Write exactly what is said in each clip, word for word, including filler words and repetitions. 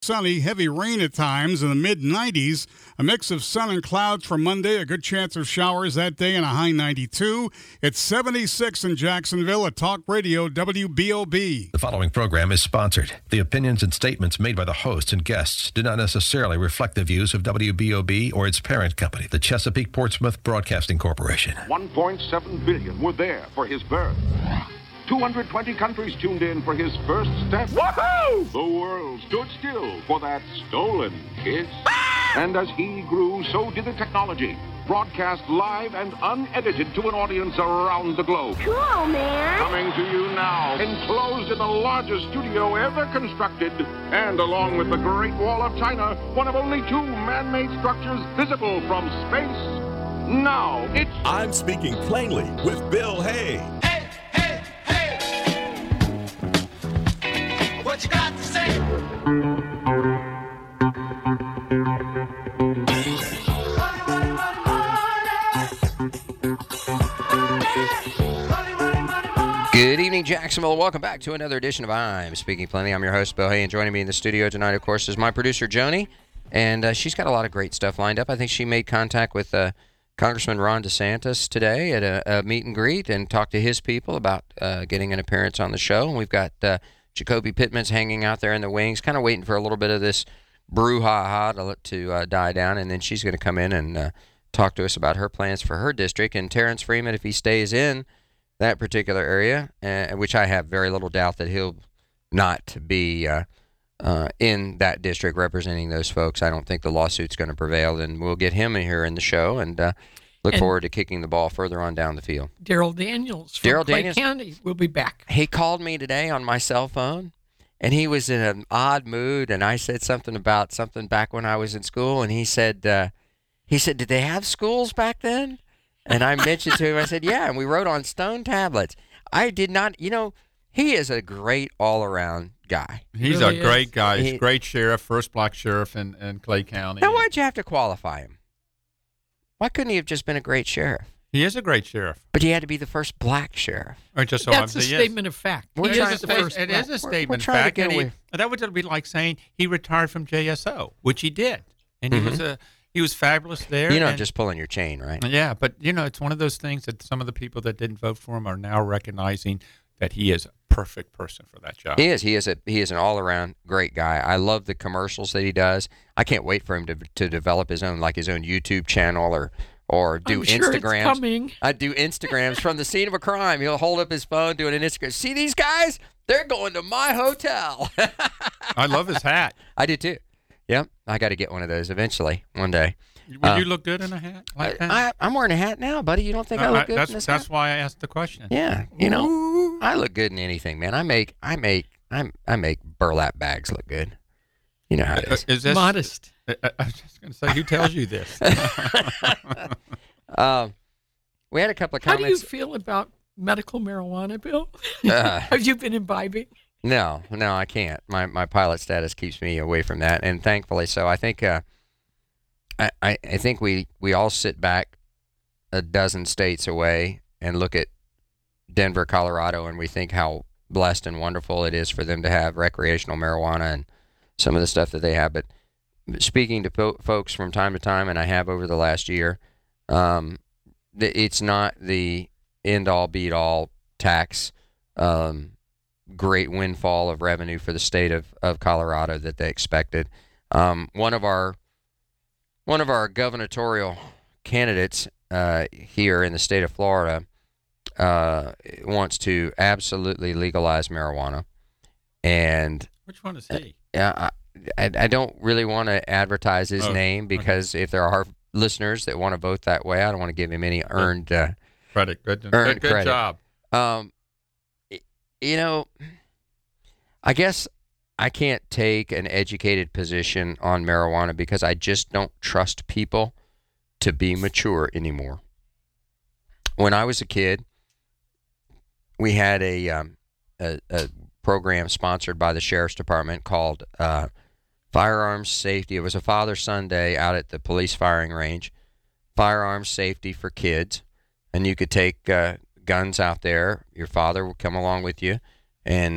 Sunny, heavy rain at times in the mid nineties. A mix of sun and clouds for Monday. A good chance of showers that day and a high ninety-two. It's seventy-six in Jacksonville at Talk Radio W B O B. The following program is sponsored. The opinions and statements made by the hosts and guests do not necessarily reflect the views of W B O B or its parent company, the Chesapeake Portsmouth Broadcasting Corporation. one point seven billion were there for his birth. two hundred twenty countries tuned in for his first step. Woohoo! The world stood still for that stolen kiss. And as he grew, so did the technology. Broadcast live and unedited to an audience around the globe. Cool, man. Coming to you now, enclosed in the largest studio ever constructed, and along with the Great Wall of China, one of only two man-made structures visible from space. Now, it's... I'm Speaking Plainly with Bill Hay. Hey, hey, hey! What you got to say? Good evening, Jacksonville. Welcome back to another edition of I'm Speaking Plenty. I'm your host, Bill Hay, and joining me in the studio tonight, of course, is my producer, Joni, and uh, she's got a lot of great stuff lined up. I think she made contact with uh, Congressman Ron DeSantis today at a, a meet and greet and talked to his people about uh, getting an appearance on the show. And we've got uh, Jacoby Pittman's hanging out there in the wings, kind of waiting for a little bit of this brouhaha to, to uh, die down, and then she's going to come in and uh, talk to us about her plans for her district. And Terrence Freeman, if he stays in that particular area, uh, which I have very little doubt that he'll not be uh, uh, in that district representing those folks. I don't think the lawsuit's going to prevail, and we'll get him here in the show and uh, look and forward to kicking the ball further on down the field. Daryl Daniels from Daryl Clay Daniels County will be back. He called me today on my cell phone, and he was in an odd mood, and I said something about something back when I was in school, and he said, uh, he said, did they have schools back then? And I mentioned to him, I said, yeah, and we wrote on stone tablets. I did not, you know, he is a great all-around guy. He's really a great is. guy. He's He- a great sheriff, first black sheriff in, in Clay County. Now, why'd you have to qualify him? Why couldn't he have just been a great sheriff? He is a great sheriff. But he had to be the first black sheriff. Or just so That's a obviously, yes. statement of fact. We're He It trying is is, the a, first sta- it black- is a we're statement trying to fact. get And he, away- that would be like saying he retired from J S O, which he did. And Mhm. he was a he was fabulous there. You're not and- just pulling your chain, right? Yeah, but, you know, it's one of those things that some of the people that didn't vote for him are now recognizing that he is a perfect person for that job. He is. He is a he is an all around great guy. I love the commercials that he does. I can't wait for him to to develop his own like his own YouTube channel or or do I'm sure it's Instagrams. coming. I do Instagrams from the scene of a crime. He'll hold up his phone doing an Instagram. See these guys? They're going to my hotel. I love his hat. I do too. Yep. I got to get one of those eventually one day. Would Uh, you look good in a hat like that? I, I'm wearing a hat now, buddy. You don't think I Uh, look good that's in this that's hat? why I asked the question. Yeah, you know, I look good in anything, man. I make, I make, I'm, I make burlap bags look good. You know how it Uh, is. is this Modest. I, I I was just going to say, who tells you this? um, we had a couple of How do you comments. feel about medical marijuana, Bill? Uh, Have you been imbibing? no, no, I can't. My my pilot status keeps me away from that, and thankfully so. I think, uh, I, I, I think we we all sit back a dozen states away and look at Denver, Colorado, and we think how blessed and wonderful it is for them to have recreational marijuana and some of the stuff that they have. But speaking to fo- folks from time to time, and I have over the last year, um, th- it's not the end-all, beat-all tax, um, great windfall of revenue for the state of, of Colorado that they expected. Um, one of our one of our gubernatorial candidates uh, here in the state of Florida uh, wants to absolutely legalize marijuana, and Which one is he? yeah, I, I, I don't really want to advertise his Oh, name because if there are listeners that want to vote that way, I don't want to give him any earned uh, Credit. Good, Earned good, good credit. job. Um, y- you know, I guess I can't take an educated position on marijuana because I just don't trust people to be mature anymore. When I was a kid, we had a um, a, a program sponsored by the Sheriff's Department called uh, Firearms Safety. It was a Father-Son Day out at the police firing range. Firearms Safety for Kids. And you could take uh, guns out there. Your father would come along with you and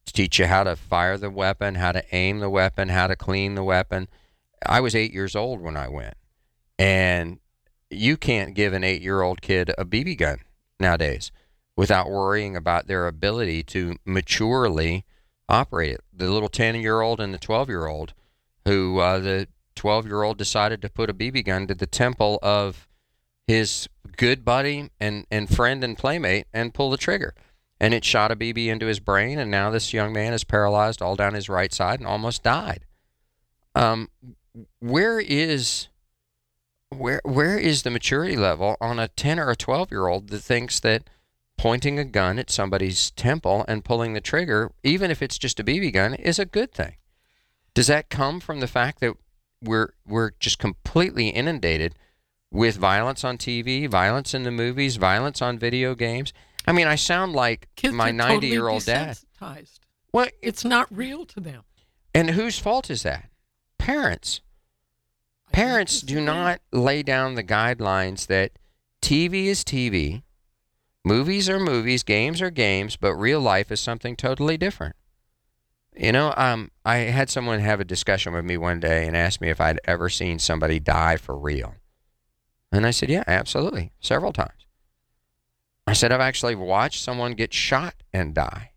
teach you how to fire the weapon, how to aim the weapon, how to clean the weapon. I was eight years old when I went, and you can't give an eight-year-old kid a B B gun nowadays without worrying about their ability to maturely operate it. The little ten-year-old and the twelve-year-old, who uh, the twelve-year-old decided to put a B B gun to the temple of his good buddy and, and friend and playmate and pull the trigger. And it shot a B B into his brain, and now this young man is paralyzed all down his right side and almost died. Um, where is where where is the maturity level on a ten or a twelve-year-old that thinks that pointing a gun at somebody's temple and pulling the trigger, even if it's just a B B gun, is a good thing? Does that come from the fact that we're we're just completely inundated with violence on T V, violence in the movies, violence on video games? I mean, I sound like Kids my are ninety-year-old totally dad. desensitized. What? It's not real to them. And whose fault is that? Parents. I Parents do disagree. not lay down the guidelines that T V is T V, movies are movies, games are games, but real life is something totally different. You know, um, I had someone have a discussion with me one day and asked me if I'd ever seen somebody die for real. And I said, yeah, absolutely, several times. I said, I've actually watched someone get shot and die.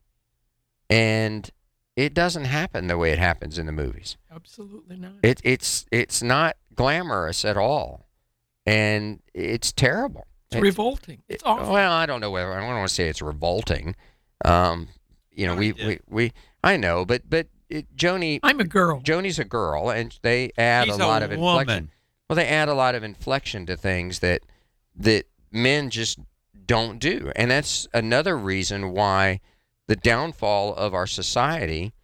And it doesn't happen the way it happens in the movies. Absolutely not. It, it's it's not glamorous at all. And it's terrible. It's revolting. It's awful. Well, I don't know whether, I don't want to say it's revolting. Um, you know, we, we, we, I know, but, but it, Joni. I'm a girl. Joni's a girl, and they add She's a lot a of inflection. woman. Well, they add a lot of inflection to things that that men just don't do. And that's another reason why the downfall of our society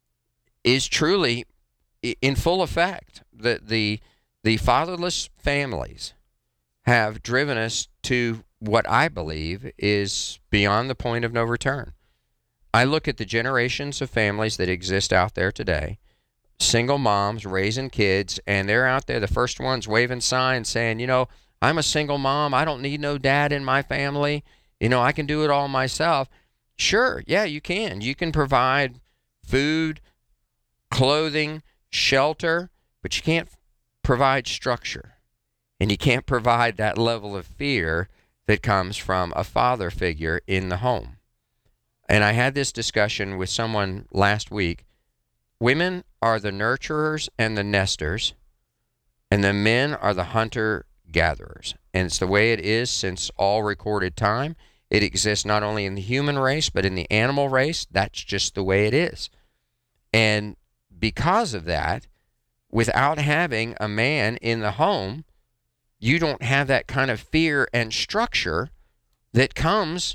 is truly in full effect. The the the fatherless families have driven us to what I believe is beyond the point of no return. I look at the generations of families that exist out there today, single moms raising kids, and they're out there, the first ones waving signs saying, you know, I'm a single mom. I don't need no dad in my family. You know, I can do it all myself. Sure, yeah, you can. You can provide food, clothing, shelter, but you can't provide structure. And you can't provide that level of fear that comes from a father figure in the home. And I had this discussion with someone last week. Women are the nurturers and the nesters, and the men are the hunter-gatherers. And it's the way it is since all recorded time. It exists not only in the human race, but in the animal race. That's just the way it is. And because of that, without having a man in the home, you don't have that kind of fear and structure that comes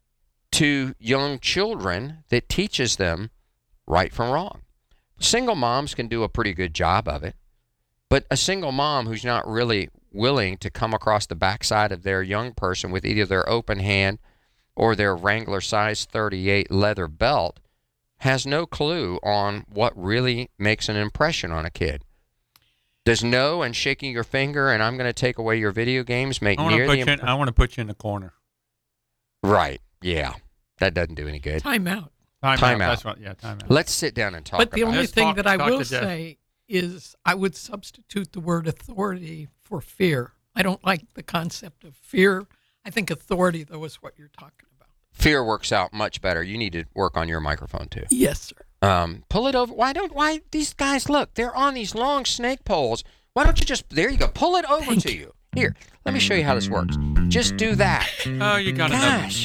to young children that teaches them right from wrong. Single moms can do a pretty good job of it, but a single mom who's not really willing to come across the backside of their young person with either their open hand or their Wrangler size thirty-eight leather belt has no clue on what really makes an impression on a kid. Does no and shaking your finger and I'm going to take away your video games make I want near to put the you in, imp- I want to put you in the corner. Right, yeah. That doesn't do any good. Time out. Time, Time out. out. That's right. Yeah, time out. Let's sit down and talk But the about only it. Let's thing talk- that I talk will to Jeff. say is I would substitute the word authority for fear. I don't like the concept of fear. I think authority, though, is what you're talking about. Fear works out much better. You need to work on your microphone, too. Yes, sir. Um, pull it over. Why don't, why, these guys, look, they're on these long snake poles. Why don't you just, there you go, pull it over Thank to you. Here, let me show you how this works. Just do that. Oh, you got Gosh.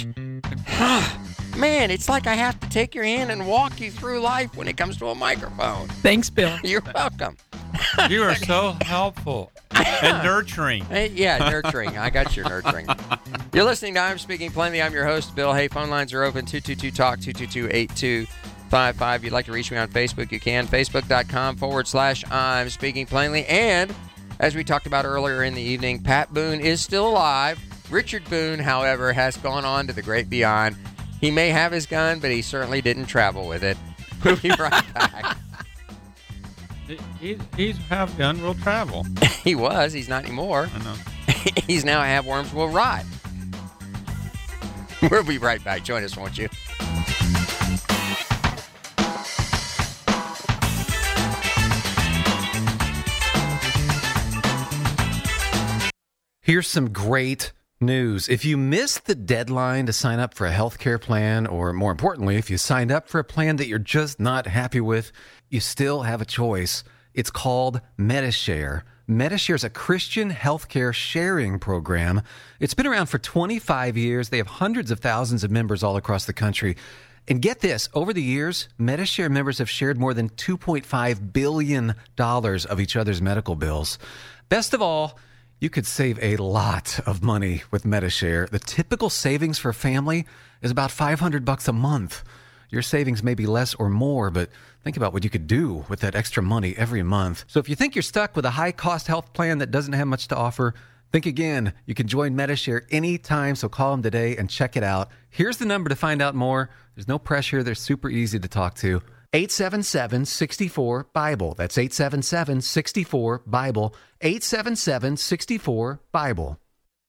Man, it's like I have to take your hand and walk you through life when it comes to a microphone. Thanks, Bill. You're welcome. enough. You are so helpful and nurturing. Hey, yeah, nurturing. I got your nurturing. You're listening to I'm Speaking Plainly. I'm your host, Bill. Hey, phone lines are open, two two two talk, two two two, eight two five five. If you'd like to reach me on Facebook, you can. Facebook.com forward slash I'm Speaking Plainly. And as we talked about earlier in the evening, Pat Boone is still alive. Richard Boone, however, has gone on to the great beyond. He may have his gun, but he certainly didn't travel with it. We'll be right back. He, he, he's have gun will travel. He was. He's not anymore. I know. He's now have worms will rot. We'll be right back. Join us, won't you? Here's some great news. If you missed the deadline to sign up for a healthcare plan, or more importantly, if you signed up for a plan that you're just not happy with, you still have a choice. It's called Medi-Share. Medi-Share is a Christian healthcare sharing program. It's been around for twenty-five years. They have hundreds of thousands of members all across the country. And get this, over the years, Medi-Share members have shared more than two point five billion dollars of each other's medical bills. Best of all, you could save a lot of money with Medi-Share. The typical savings for a family is about five hundred bucks a month. Your savings may be less or more, but think about what you could do with that extra money every month. So if you think you're stuck with a high-cost health plan that doesn't have much to offer, think again. You can join Medi-Share anytime, so call them today and check it out. Here's the number to find out more. There's no pressure. They're super easy to talk to. eight seven seven, six four, BIBLE. That's eight seven seven, six four, BIBLE. eight seven seven, six four, BIBLE.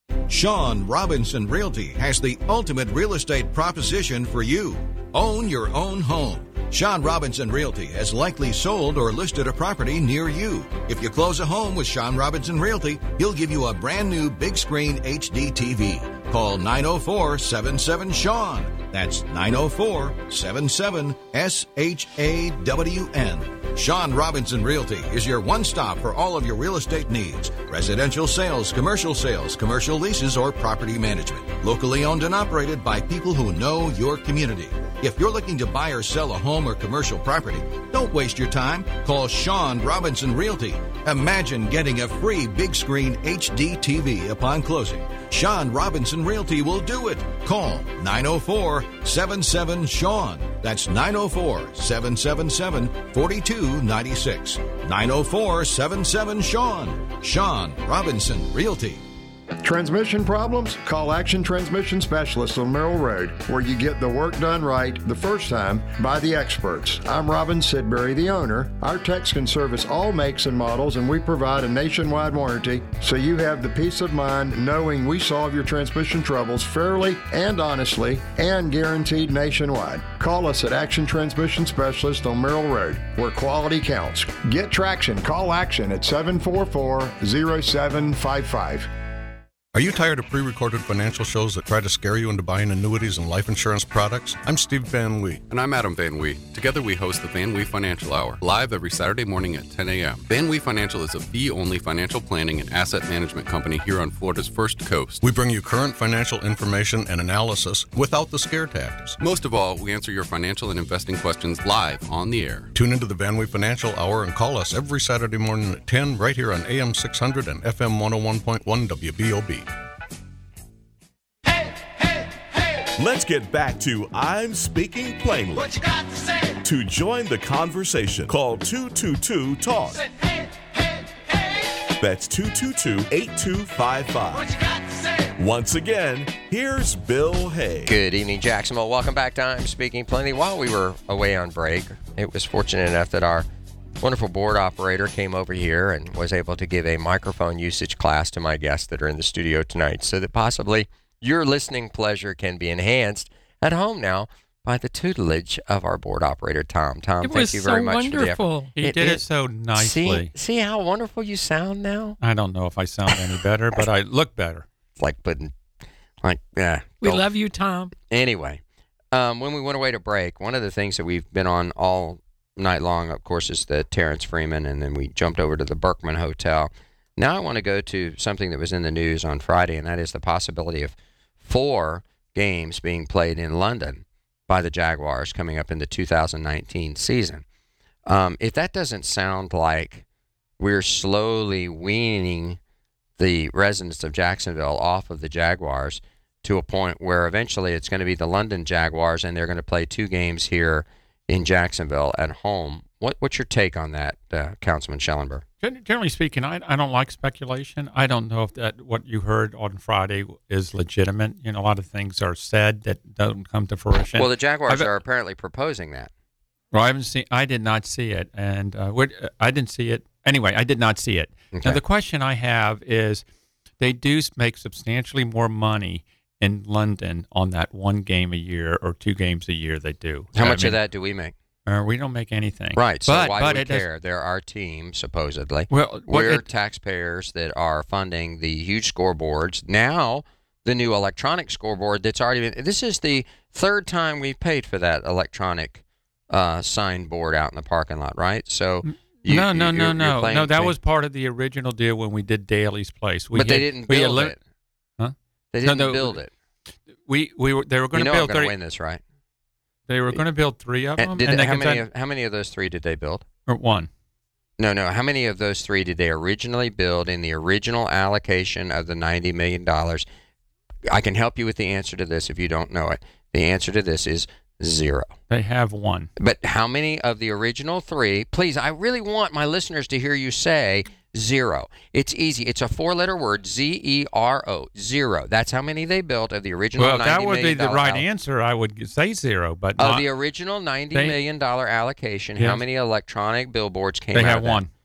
Sean Robinson Realty has the ultimate real estate proposition for you. Own your own home. Sean Robinson Realty has likely sold or listed a property near you. If you close a home with Sean Robinson Realty, he'll give you a brand new big screen H D T V. Call nine oh four, seven seven, Sean. That's nine oh four, seven seven, S H A W N. Sean Robinson Realty is your one-stop for all of your real estate needs. Residential sales, commercial sales, commercial leases, or property management. Locally owned and operated by people who know your community. If you're looking to buy or sell a home or commercial property, don't waste your time. Call Sean Robinson Realty. Imagine getting a free big screen H D T V upon closing. Sean Robinson Realty will do it. Call nine oh four, seven seven, Sean. That's nine oh four, seven seven seven, four two nine six. nine oh four, seven seven, Sean. Sean Robinson Realty. Transmission problems? Call Action Transmission Specialists on Merrill Road, where you get the work done right the first time by the experts. I'm Robin Sidbury, the owner. Our techs can service all makes and models, and we provide a nationwide warranty, so you have the peace of mind knowing we solve your transmission troubles fairly and honestly and guaranteed nationwide. Call us at Action Transmission Specialist on Merrill Road, where quality counts. Get traction. Call Action at seven four four, zero seven five five. Are you tired of pre-recorded financial shows that try to scare you into buying annuities and life insurance products? I'm Steve Van Wee. And I'm Adam Van Wee. Together we host the Van Wee Financial Hour, live every Saturday morning at ten a.m. Van Wee Financial is a fee-only financial planning and asset management company here on Florida's First Coast. We bring you current financial information and analysis without the scare tactics. Most of all, we answer your financial and investing questions live on the air. Tune into the Van Wee Financial Hour and call us every Saturday morning at ten right here on A M six hundred and F M one oh one point one W B O B. Let's get back to I'm Speaking Plainly. What you got to say? To join the conversation, call two two two, talk. Say, hey, hey, hey. That's two two two, eight two five five. What you got to say? Once again, here's Bill Hay. Good evening, Jacksonville. Welcome back to I'm Speaking Plainly. While we were away on break, it was fortunate enough that our wonderful board operator came over here and was able to give a microphone usage class to my guests that are in the studio tonight, so that possibly your listening pleasure can be enhanced at home now by the tutelage of our board operator, Tom. Tom, it thank you very so much wonderful. for the effort. He it, did it, it so nicely. See, see how wonderful you sound now? I don't know if I sound any better, but I look better. It's like putting, like, yeah. We love you, Tom. Anyway, um, when we went away to break, one of the things that we've been on all night long, of course, is the Terrence Freeman, and then we jumped over to the Berkman Hotel. Now I want to go to something that was in the news on Friday, and that is the possibility of four games being played in London by the Jaguars coming up in the two thousand nineteen season. Um, if that doesn't sound like we're slowly weaning the residents of Jacksonville off of the Jaguars to a point where eventually it's going to be the London Jaguars and they're going to play two games here in Jacksonville at home. What, what's your take on that, uh, Councilman Schellenberg? Generally speaking, I, I don't like speculation. I don't know if that what you heard on Friday is legitimate. You know, a lot of things are said that don't come to fruition. Well, the Jaguars I've, are apparently proposing that. Well, I haven't seen. I did not see it, and uh, what, I didn't see it anyway. I did not see it. Okay. Now, the question I have is, they do make substantially more money in London on that one game a year or two games a year. They do. How I much mean, of that do we make? Uh, we don't make anything. Right. So but, why but do we it does- care? There are teams, supposedly. Well, what We're it- taxpayers that are funding the huge scoreboards. Now, the new electronic scoreboard that's already been. This is the third time we've paid for that electronic uh, signboard out in the parking lot, right? So. You, no, no, you, no, you're, no, you're playing no. That me. was part of the original deal when we did Daly's Place. We But they had- didn't we build elim- it. Huh? They No, didn't no, build it. We we were they were going You to know I'm build going to three. win this, right? They were going to build three of them. And did and they, they how could many? send- Of, how many of those three did they build? or one. No, no. How many of those three did they originally build in the original allocation of the ninety million dollars? I can help you with the answer to this if you don't know it. The answer to this is zero. They have one. But how many of the original three? Please, I really want my listeners to hear you say zero. It's easy. It's a four-letter word, Z E R O, zero. That's how many they built of the original Well, if ninety that would be million the dollar right alloc- answer, I would say zero. But Of not, the original ninety They- million dollar allocation, how Yes. many electronic billboards came they out have of that? one.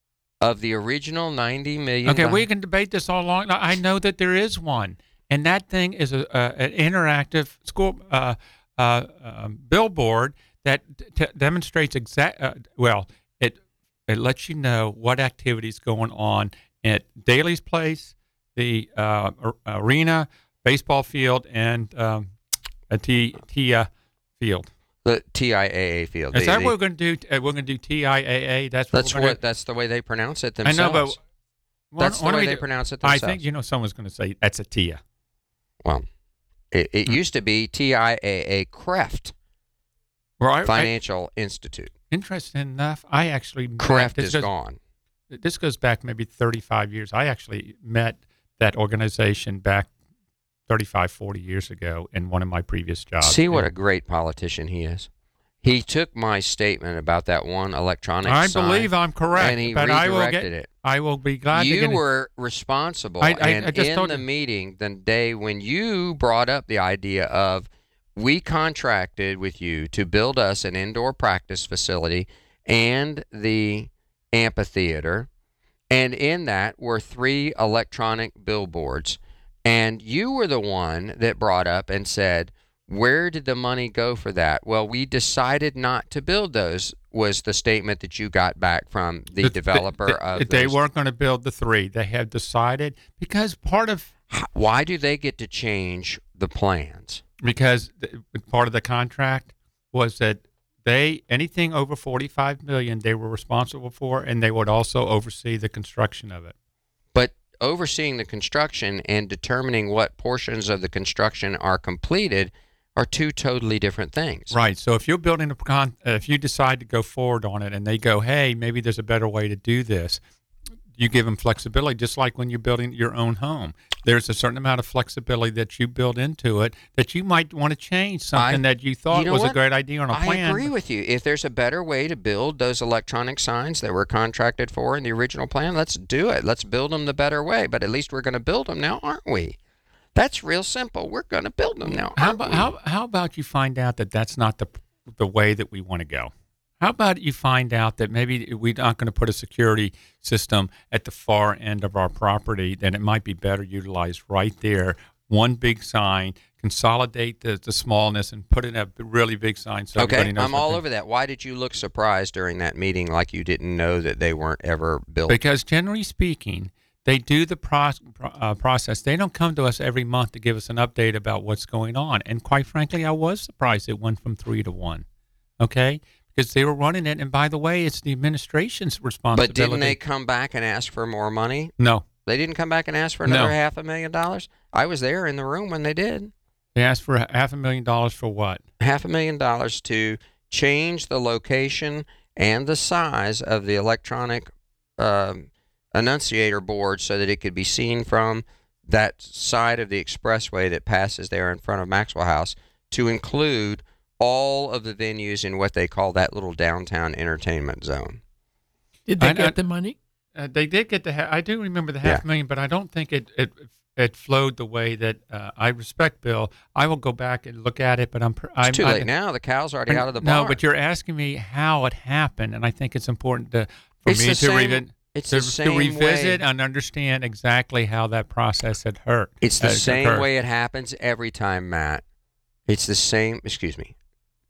Of the original ninety million Okay, dollars we can debate this all along. I know that there is one, and that thing is a, a an interactive school uh, uh, um, billboard that t- demonstrates exact. Uh, well, it it lets you know what activities going on at Daly's Place, the uh, ar- arena, baseball field, and um, a T Tia field. The T I A A field. Is The- that the- what we're going to do? Uh, we're going to do T I A A. That's what That's we're gonna what. That's the way they pronounce it I themselves. know, but why- That's the why don't way we they do- pronounce it I themselves. think you know someone's going to say that's a Tia. Well, it, it used to be T I A A Creft Well, I- I- Financial Institute. Interesting enough, I actually met- Creft this is goes- gone. This goes back maybe thirty-five years. I actually met that organization back thirty-five, forty years ago in one of my previous jobs. See what a great politician he is. He took my statement about that one electronic I sign, believe I'm correct, and he but I will redirected get- it. I will be glad to You get it. were responsible, I- I- and I just in told the you. meeting the day when you brought up the idea of we contracted with you to build us an indoor practice facility and the amphitheater, and in that were three electronic billboards, and you were the one that brought up and said, where did the money go for that? Well, we decided not to build those, was the statement that you got back from the, The- developer the- of They those. weren't going to build the three. They had decided because part of Why do they get to change the plans? because th- part of the contract was that they anything over forty-five million they were responsible for, and they would also oversee the construction of it. But overseeing the construction and determining what portions of the construction are completed are two totally different things. Right. So if you're building a con, uh, if you decide to go forward on it, and they go, hey, maybe there's a better way to do this, you give them flexibility, just like when you're building your own home. There's a certain amount of flexibility that you build into it that you might want to change something I- that you thought you know was what? a great idea on a I plan. agree with you. If there's a better way to build those electronic signs that were contracted for in the original plan, let's do it. Let's build them the better way. But at least we're going to build them now, aren't we? That's real simple. We're going to build them now. How aren't about we? how, how about you find out that that's not the the way that we want to go? How about you find out that maybe we're not going to put a security system at the far end of our property, then it might be better utilized right there. One big sign, consolidate the, the smallness and put in a really big sign so Okay, everybody knows. I'm what all they- over that. Why did you look surprised during that meeting like you didn't know that they weren't ever built? Because generally speaking, they do the pro- uh, process. They don't come to us every month to give us an update about what's going on. And quite frankly, I was surprised it went from three to one. Okay? Because they were running it. And by the way, it's the administration's responsibility. But didn't they come back and ask for more money? No. They didn't come back and ask for another No. half a million dollars? I was there in the room when they did. They asked for half a million dollars for what? Half a million dollars to change the location and the size of the electronic um, annunciator board so that it could be seen from that side of the expressway that passes there in front of Maxwell House to include all of the venues in what they call that little downtown entertainment zone. Did they I- get I- the money? Uh, they did get the. Ha- I do remember the half Yeah. million, but I don't think it it it flowed the way that uh, I respect Bill. I will go back and look at it, but I'm. pr- I'm It's too I- late now. The cow's already I- out of the no, barn. but you're asking me how it happened, and I think it's important to for It's me the to same- revi- it's to, the to same revisit way- and understand exactly how that process had hurt. It's the has same occurred. way it happens every time, Matt. It's the same, excuse me,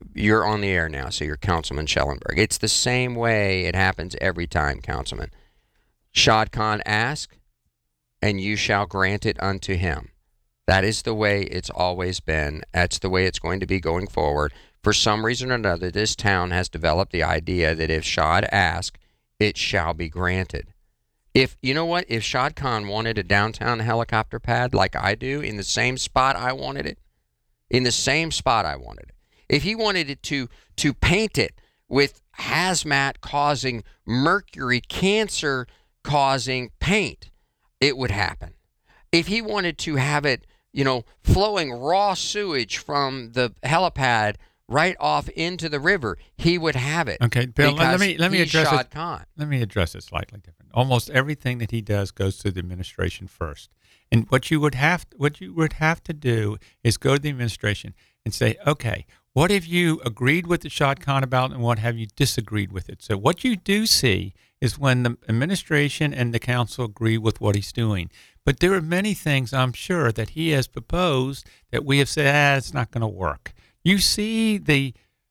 you're on the air now, so you're Councilman Schellenberg. It's the same way it happens every time, Councilman. Shad Khan ask, and you shall grant it unto him. That is the way it's always been. That's the way it's going to be going forward. For some reason or another, this town has developed the idea that if Shad asks, it shall be granted. If, you know what, if Shad Khan wanted a downtown helicopter pad like I do, in the same spot I wanted it, in the same spot I wanted it, if he wanted it to, to paint it with hazmat causing, mercury cancer causing paint, it would happen. If he wanted to have it, you know, flowing raw sewage from the helipad right off into the river, he would have it. Okay, Bill, let me let me address Shad it. Khan. Let me address it slightly different. Almost everything that he does goes through the administration first. And what you would have what you would have to do is go to the administration and say, okay, what have you agreed with the Shad Khan about, and what have you disagreed with it? So what you do see is when the administration and the council agree with what he's doing. But there are many things, I'm sure, that he has proposed that we have said, ah, it's not going to work. You see the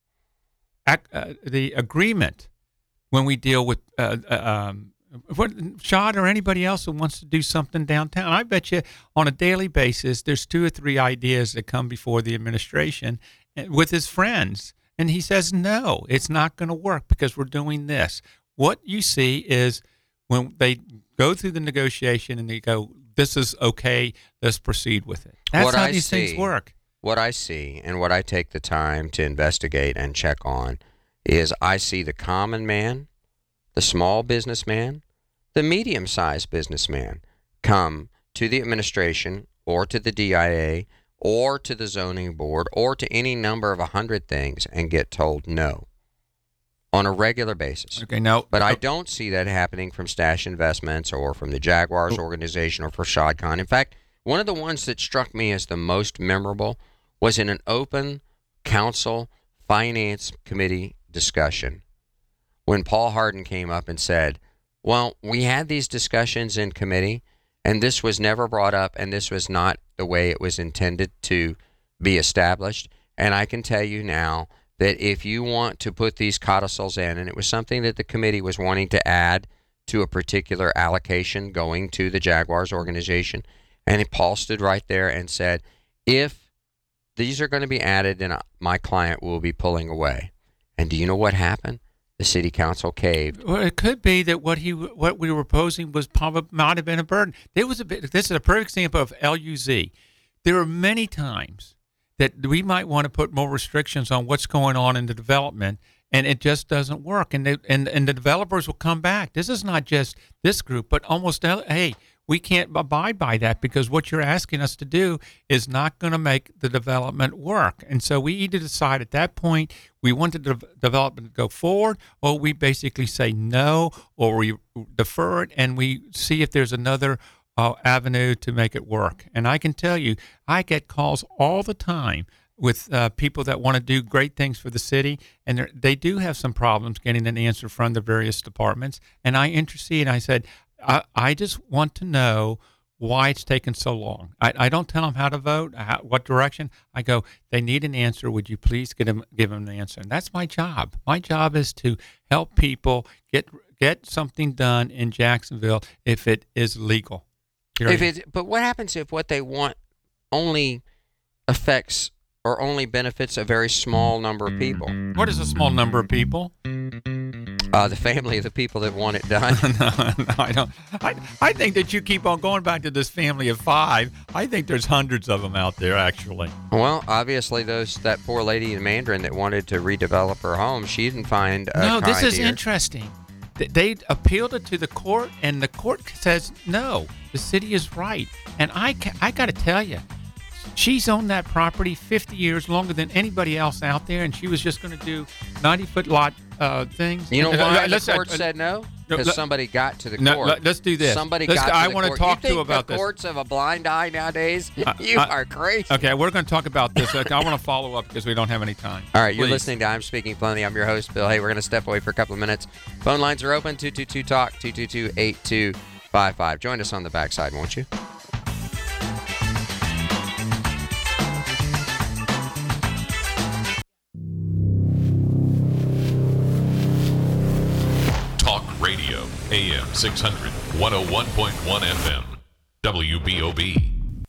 uh, the agreement when we deal with uh, um, what, Shad or anybody else who wants to do something downtown. I bet you on a daily basis there's two or three ideas that come before the administration with his friends. And he says, no, it's not going to work because we're doing this. What you see is when they go through the negotiation and they go, this is okay, let's proceed with it. That's what how I these see, things work. What I see and what I take the time to investigate and check on is I see the common man, the small businessman, the medium-sized businessman come to the administration or to the D I A or to the zoning board or to any number of a hundred things and get told no on a regular basis. Okay, now, but I don't see that happening from Stash Investments or from the Jaguars organization or for Shad Khan. In fact, one of the ones that struck me as the most memorable was in an open council finance committee discussion when Paul Hardin came up and said, well, we had these discussions in committee and this was never brought up and this was not the way it was intended to be established. And I can tell you now that if you want to put these codicils in, and it was something that the committee was wanting to add to a particular allocation going to the Jaguars organization, and Paul stood right there and said, if these are going to be added, then my client will be pulling away. And do you know what happened? The city council caved. Well, it could be that what he what we were proposing was probably might have been a burden. There was a bit. This is a perfect example of L U Z. There are many times that we might want to put more restrictions on what's going on in the development, and it just doesn't work. And they, and and the developers will come back. This is not just this group, but almost hey, we can't abide by that because what you're asking us to do is not going to make the development work. And so we either decide at that point we want the de- development to go forward, or we basically say no, or we defer it and we see if there's another uh, avenue to make it work. And I can tell you, I get calls all the time with uh, people that want to do great things for the city, and they do have some problems getting an answer from the various departments. And I intercede. I said, I, I just want to know why it's taken so long. I, I don't tell them how to vote, how, what direction. I go, they need an answer. Would you please get them, give them an answer? And that's my job. My job is to help people get get something done in Jacksonville if it is legal. If it, but what happens if what they want only affects or only benefits a very small number of people? What is a small number of people? Uh, the family of the people that want it done. no, no, I don't. I, I think that you keep on going back to this family of five. I think there's hundreds of them out there, actually. Well, obviously, those that poor lady in Mandarin that wanted to redevelop her home, she didn't find a No, this is idea. interesting. They appealed it to the court, and the court says, no, the city is right. And I, I got to tell you, she's owned that property fifty years, longer than anybody else out there, and she was just going to do ninety-foot lot uh, things. You know and, why uh, the let's, court uh, said no? No, Because let- somebody got to the No, court. let- let's do this. Somebody Let's- got to I the wanna court. talk you to think about the this. courts have a blind eye nowadays? you I- are crazy. Okay, we're going to talk about this. I want to follow up because we don't have any time. All right, you're Please. listening to I'm Speaking Plenty. I'm your host, Bill. Hey, we're going to step away for a couple of minutes. Phone lines are open, two two two talk, two two two, eight two five five. Join us on the backside, won't you? six hundred, one oh one point one F M. W B O B.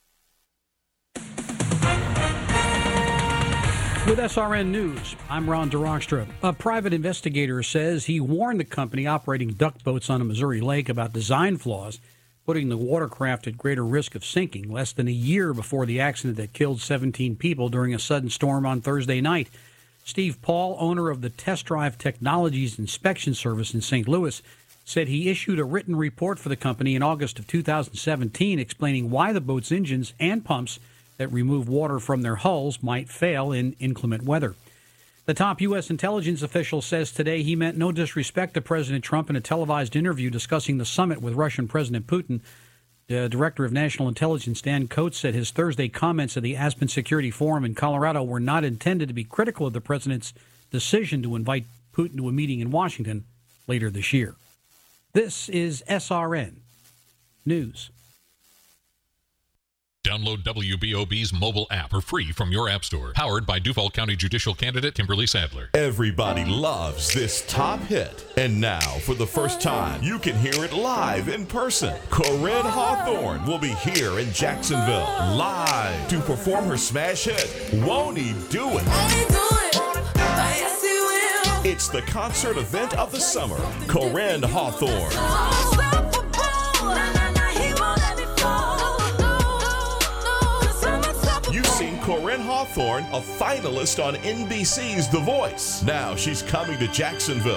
With S R N News, I'm Ron DeRockstra. A private investigator says he warned the company operating duck boats on a Missouri lake about design flaws, putting the watercraft at greater risk of sinking less than a year before the accident that killed seventeen people during a sudden storm on Thursday night. Steve Paul, owner of the Test Drive Technologies Inspection Service in Saint Louis, said he issued a written report for the company in August of two thousand seventeen explaining why the boat's engines and pumps that remove water from their hulls might fail in inclement weather. The top U S intelligence official says today he meant no disrespect to President Trump in a televised interview discussing the summit with Russian President Putin. The Director of National Intelligence, Dan Coates, said his Thursday comments at the Aspen Security Forum in Colorado were not intended to be critical of the president's decision to invite Putin to a meeting in Washington later this year. This is S R N News. Download W B O B's mobile app for free from your app store. Powered by Duval County Judicial Candidate Kimberly Sadler. Everybody loves this top hit. And now, for the first time, you can hear it live in person. Corinne Hawthorne will be here in Jacksonville, live to perform her smash hit, Won't He Do It? It's the concert event of the summer. Corinne Hawthorne. You've seen Corinne Hawthorne, a finalist on N B C's The Voice. Now she's coming to Jacksonville.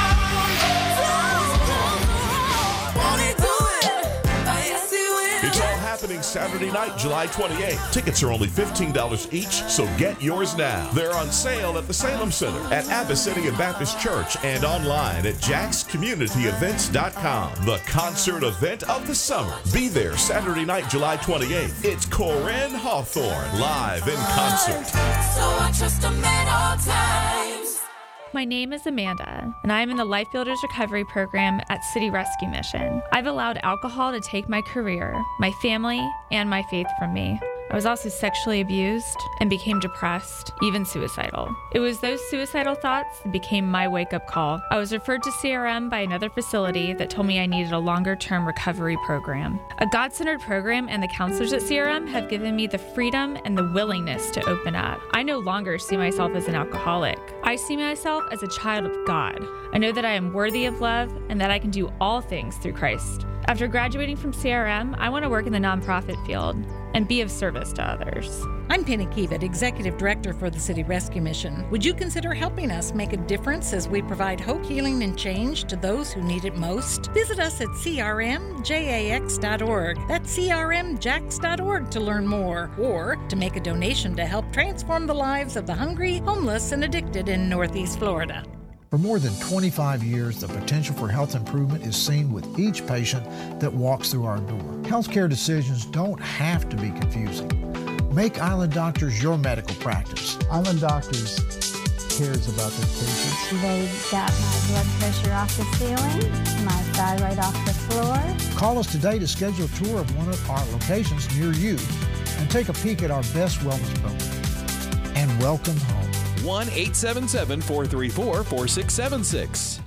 It's all happening Saturday night, July twenty-eighth. Tickets are only fifteen dollars each, so get yours now. They're on sale at the Salem Center, at Abyssinia Baptist Church, and online at jacks community events dot com. The concert event of the summer. Be there Saturday night, July twenty-eighth. It's Corinne Hawthorne, live in concert. So I trust a man all times. My name is Amanda, and I am in the Life Builders Recovery Program at City Rescue Mission. I've allowed alcohol to take my career, my family, and my faith from me. I was also sexually abused and became depressed, even suicidal. It was those suicidal thoughts that became my wake-up call. I was referred to C R M by another facility that told me I needed a longer-term recovery program. A God-centered program and the counselors at C R M have given me the freedom and the willingness to open up. I no longer see myself as an alcoholic. I see myself as a child of God. I know that I am worthy of love and that I can do all things through Christ. After graduating from C R M, I want to work in the nonprofit field and be of service to others. I'm Penny Kiewit, Executive Director for the City Rescue Mission. Would you consider helping us make a difference as we provide hope, healing, and change to those who need it most? Visit us at C R M jax dot org. That's C R M jax dot org to learn more, or to make a donation to help transform the lives of the hungry, homeless, and addicted in Northeast Florida. For more than twenty-five years, the potential for health improvement is seen with each patient that walks through our door. Healthcare decisions don't have to be confusing. Make Island Doctors your medical practice. Island Doctors cares about their patients. They got my blood pressure off the ceiling, my thyroid off the floor. Call us today to schedule a tour of one of our locations near you and take a peek at our best wellness program. And welcome home. one eight seven seven, four three four, four six seven six.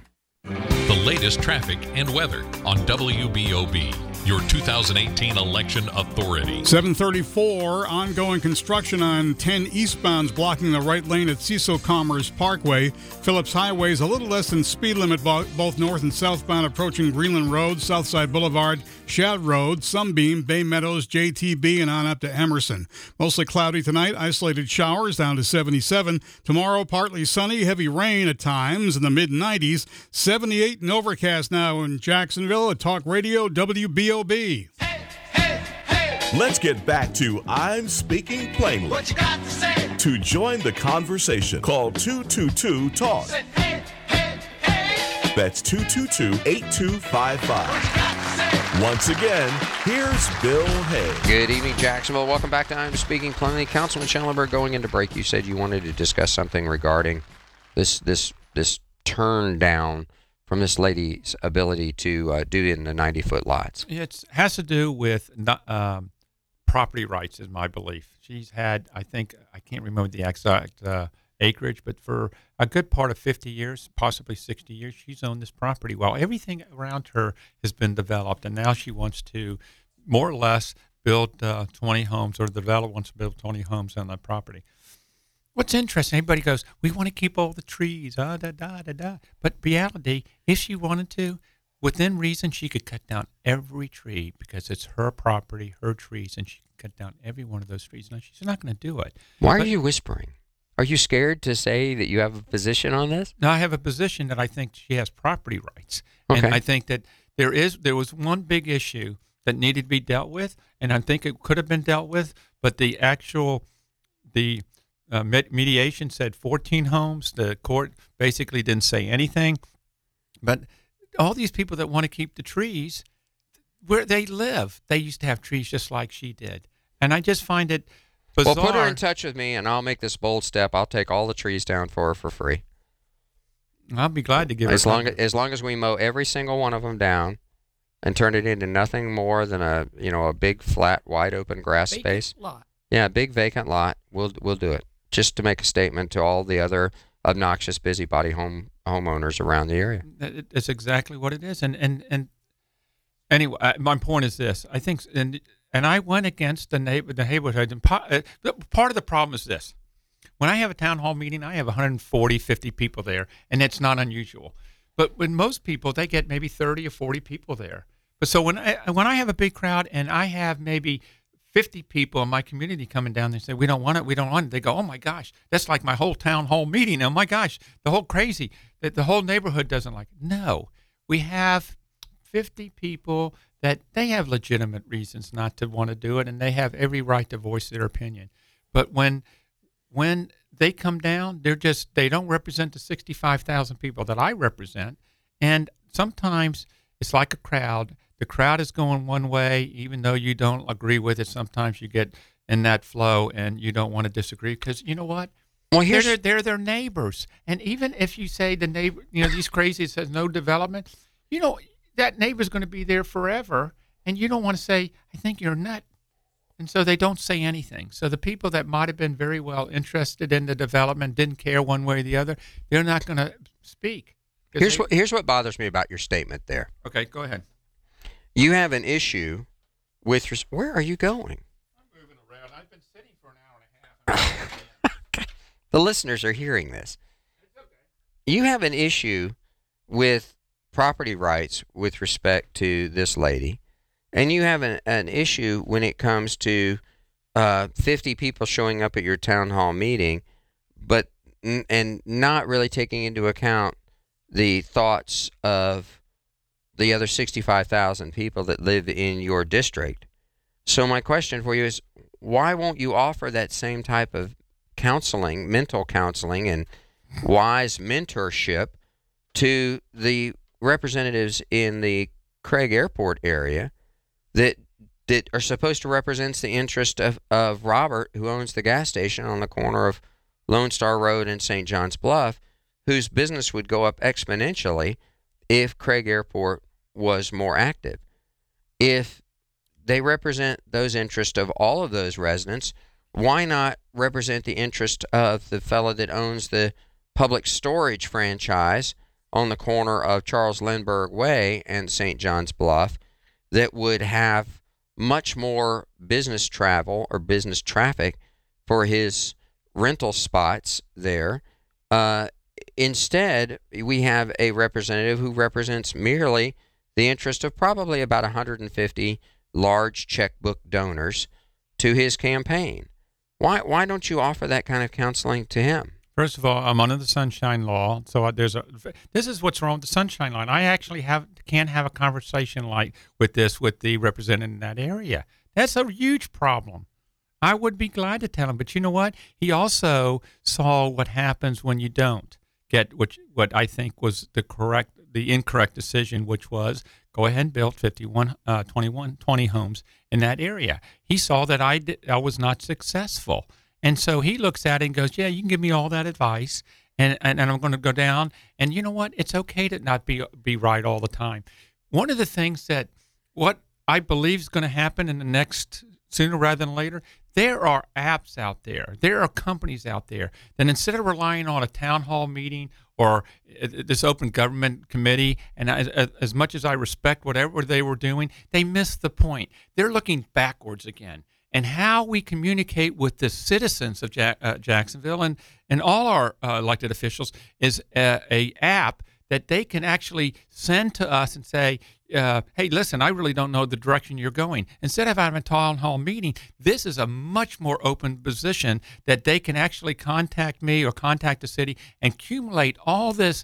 The latest traffic and weather on W B O B, your two thousand eighteen election authority. seven thirty-four, ongoing construction on ten eastbounds blocking the right lane at Cecil Commerce Parkway. Phillips Highway is a little less than speed limit both north and southbound approaching Greenland Road, Southside Boulevard, Shad Road, Sunbeam, Bay Meadows, J T B, and on up to Emerson. Mostly cloudy tonight, isolated showers down to seventy-seven. Tomorrow, partly sunny, heavy rain at times in the mid nineties. seventy-eight and overcast now in Jacksonville at Talk Radio W B O B. Hey, hey, hey. Let's get back to I'm Speaking Plainly. What you got to say? To join the conversation, call two two two TALK. Say, hey, hey, hey. That's two two two, eight two five five. What you got to say? Once again, here's Bill Hay. Good evening, Jacksonville. Welcome back to I'm Speaking Plainly. Councilman Schellenberg, going into break, you said you wanted to discuss something regarding this this this turn down from this lady's ability to uh, do it in the ninety-foot lots. It has to do with not, um, property rights, is my belief. She's had, I think, I can't remember the exact uh, acreage, but for a good part of fifty years, possibly sixty years, she's owned this property. Well, everything around her has been developed, and now she wants to more or less build uh, twenty homes, or the developer wants to build twenty homes on that property. What's interesting, everybody goes, we want to keep all the trees, ah, da, da, da, da. But reality, if she wanted to, within reason, she could cut down every tree because it's her property, her trees, and she can cut down every one of those trees. Now, she's not going to do it. Why but, are you whispering? Are you scared to say that you have a position on this? No, I have a position that I think she has property rights. Okay. And I think that there is there was one big issue that needed to be dealt with, and I think it could have been dealt with, but the actual, the uh, med- mediation said fourteen homes. The court basically didn't say anything. But all these people that want to keep the trees, where they live, they used to have trees just like she did. And I just find it bizarre. Well, put her in touch with me, and I'll make this bold step. I'll take all the trees down for her for free. I'll be glad to give as her long as, as long as we mow every single one of them down and turn it into nothing more than a you know a big flat wide open grass Vacant space. lot. Yeah, a big vacant lot. We'll we'll do it just to make a statement to all the other obnoxious busybody home homeowners around the area. It's exactly what it is. And and and anyway, I, my point is this: I think, and and I went against the neighbor, the neighborhood. And part, uh, part of the problem is this: when I have a town hall meeting, I have one hundred forty, fifty people there, and it's not unusual. But with most people, they get maybe thirty or forty people there. But so when I when I have a big crowd and I have maybe fifty people in my community coming down, they say, we don't want it, we don't want it. They go, oh my gosh, that's like my whole town hall meeting. Oh my gosh, the whole crazy, that the whole neighborhood doesn't like it. No, we have fifty people that they have legitimate reasons not to want to do it, and they have every right to voice their opinion. But when when they come down, they're just, they don't represent the sixty-five thousand people that I represent. And sometimes it's like a crowd. The crowd is going one way, even though you don't agree with it. Sometimes you get in that flow and you don't want to disagree because you know what? Well, here's they're, they're their neighbors. And even if you say the neighbor, you know, these crazy, it says no development, you know, that neighbor's going to be there forever. And you don't want to say, I think you're a nut. And so they don't say anything. So the people that might have been very well interested in the development, didn't care one way or the other, they're not going to speak. Here's they, what here's what bothers me about your statement there. Okay, go ahead. You have an issue with res- where are you going? I'm moving around. I've been sitting for an hour and a half. The listeners are hearing this. It's okay. You have an issue with property rights with respect to this lady, and you have an, an issue when it comes to uh, fifty people showing up at your town hall meeting, but n- and not really taking into account the thoughts of the other sixty-five thousand people that live in your district. So my question for you is, why won't you offer that same type of counseling, mental counseling, and wise mentorship to the representatives in the Craig Airport area that that are supposed to represent the interest of, of Robert, who owns the gas station on the corner of Lone Star Road and Saint John's Bluff, whose business would go up exponentially if Craig Airport was more active. If they represent those interests of all of those residents, why not represent the interest of the fellow that owns the public storage franchise on the corner of Charles Lindbergh Way and Saint John's Bluff that would have much more business travel or business traffic for his rental spots there? Uh, instead, we have a representative who represents merely the interest of probably about one hundred fifty large checkbook donors to his campaign. Why why don't you offer that kind of counseling to him? First of all, I'm under the Sunshine Law, so there's a. This is what's wrong with the Sunshine Law. And I actually have can't have a conversation like with this with the representative in that area. That's a huge problem. I would be glad to tell him, but you know what? He also saw what happens when you don't get what what I think was the correct, the incorrect decision, which was go ahead and build fifty-one, uh, twenty-one, twenty homes in that area. He saw that I did, I was not successful. And so he looks at it and goes, yeah, you can give me all that advice, and, and, and I'm going to go down. And you know what? It's okay to not be be right all the time. One of the things that what I believe is going to happen in the next, sooner rather than later, There are apps out there. There are companies out there that instead of relying on a town hall meeting or uh, this open government committee, and as, as much as I respect whatever they were doing, they missed the point. They're looking backwards again. And how we communicate with the citizens of Jack, uh, Jacksonville and, and all our uh, elected officials is a, a app that they can actually send to us and say, uh, hey, listen, I really don't know the direction you're going. Instead of having a town hall meeting, this is a much more open position that they can actually contact me or contact the city and accumulate all this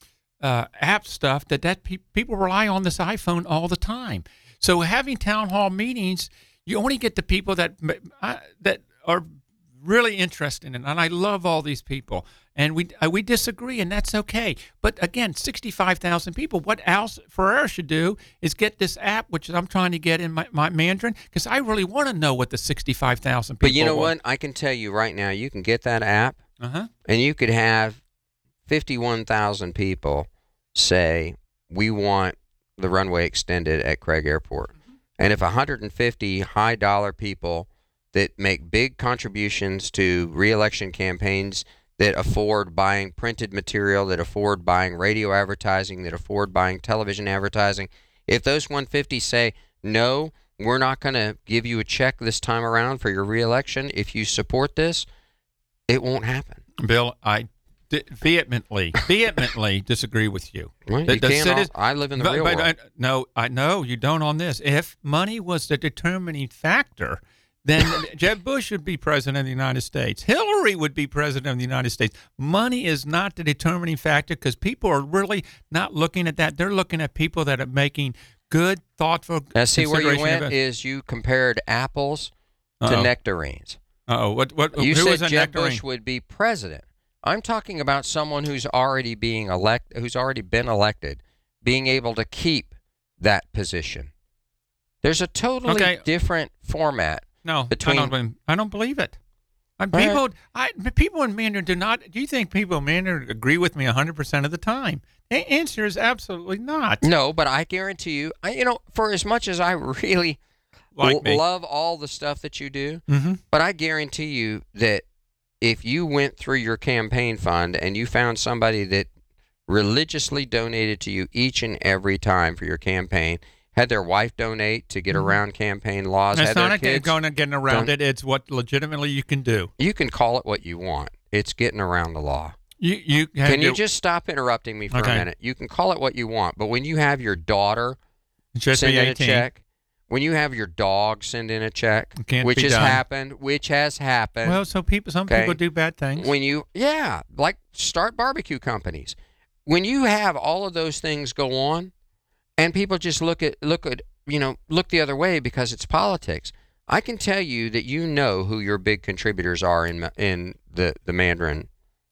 uh, app stuff that, that pe- people rely on this iPhone all the time. So having town hall meetings, you only get the people that uh, that are really interested in it, and I love all these people. And we uh, we disagree, and that's okay. But again, sixty-five thousand people. What Al Ferreira should do is get this app, which I'm trying to get in my, my Mandarin, because I really want to know what the sixty-five thousand people. But you know want. what? I can tell you right now, you can get that app, uh-huh. and you could have fifty-one thousand people say, we want the runway extended at Craig Airport. Mm-hmm. And if one hundred fifty high-dollar people that make big contributions to re-election campaigns, that afford buying printed material, that afford buying radio advertising, that afford buying television advertising, if those one hundred fifty say, no, we're not going to give you a check this time around for your re-election if you support this, it won't happen. Bill, I di- vehemently, vehemently disagree with you. Well, the, you the can't citizen- all, I live in the but, real but world. I, no, I know you don't on this. If money was the determining factor, then Jeb Bush would be president of the United States. Hillary would be president of the United States. Money is not the determining factor because people are really not looking at that. They're looking at people that are making good, thoughtful Now, see where you consideration went of- is you compared apples to Uh-oh. nectarines. Uh-oh. What, what, You who said is a Jeb nectarine? Bush would be president. I'm talking about someone who's already being elect, who's already been elected, being able to keep that position. There's a totally Okay. different format. No, between I don't. believe- I don't believe it. I, All right. people, I, people in Mandarin do not. Do you think people in Mandarin agree with me one hundred percent of the time? The answer is absolutely not. No, but I guarantee you, I, you know, for as much as I really Like l- me. love all the stuff that you do, Mhm. but I guarantee you that if you went through your campaign fund and you found somebody that religiously donated to you each and every time for your campaign, had their wife donate to get Mhm. around campaign laws, It's had not their a kids, going and getting around don't- it. It's what legitimately you can do. you can call it what you want. It's getting around the law. You you Can you just stop interrupting me for Okay. a minute? You can call it what you want, but when you have your daughter Just send be in a eighteen. check, when you have your dog send in a check, can't which be has done. happened, which has happened. Well, so people, some okay? people do bad things. When you, yeah, like start barbecue companies. When you have all of those things go on, and people just look at look at you know look the other way because it's politics. I can tell you that you know who your big contributors are in in the the Mandarin